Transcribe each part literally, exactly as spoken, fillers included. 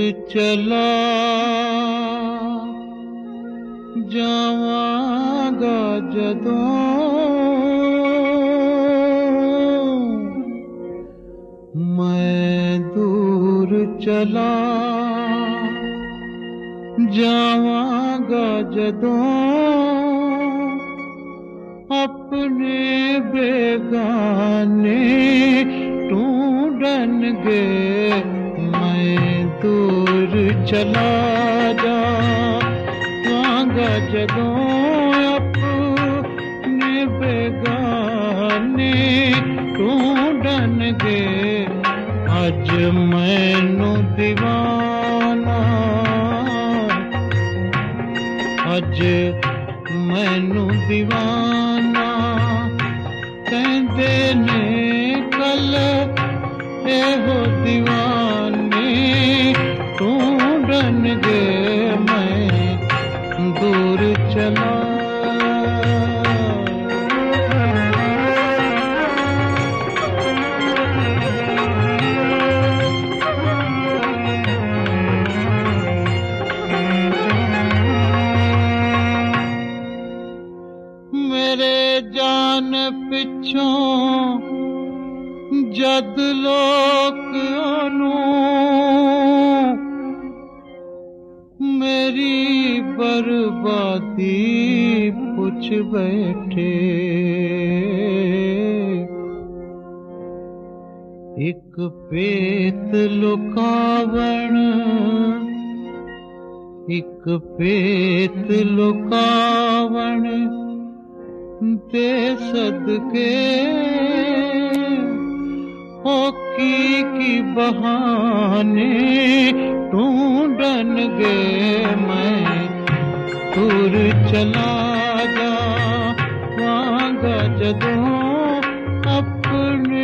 चला जावांगा जदों मैं दूर चला जावांगा जदों अपने बेगाने ढूंढनगे मैं दूर चला जावांगा जदों अपने बेगाने ढूंढनगे अज मैनू दीवाना अज मैनू दीवाना कहंदे ने कल एहो दीवाने ढूंढनगे मैं दूर चला मेरे जान पिछों जद लोक मेरी बर्बादी पुछ बैठे एक पेत लुकावण एक पेत लुकावण ते सदके होकी की बहाने ढूंढनगे मैं दूर चला जावांगा जदों अपने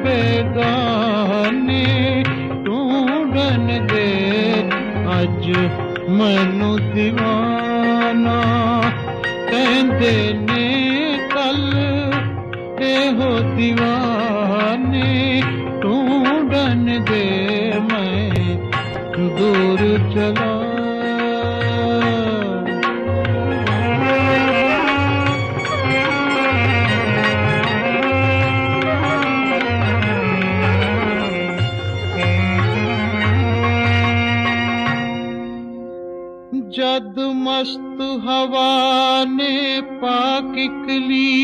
बेगाने ढूंढनगे अज मैनू दीवाना कहंदे ने कल एहो दीवाने ढूंढनगे मैं दूर चला जद मस्त हवा ने पाकिकली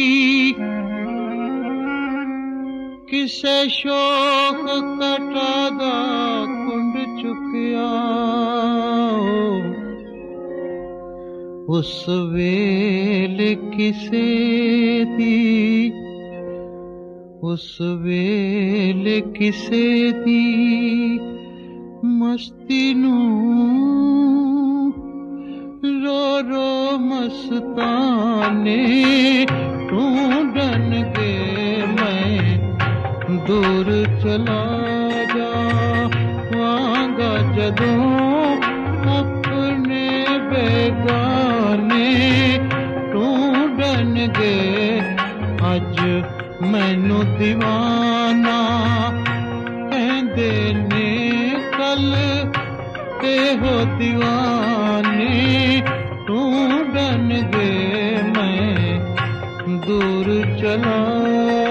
किसे शोक कटादा कुंड चुकिया उस वेले किसे दी उस वेले किसे दी मस्ती नू रो रो मस्ताने ढूंढनगे मैं दूर चला जावांगा जदों अपने बेगाने ढूंढनगे अज मैनू दीवाना कहंदे ने कल एहो दीवाने ढूंढनगे मैं दूर चला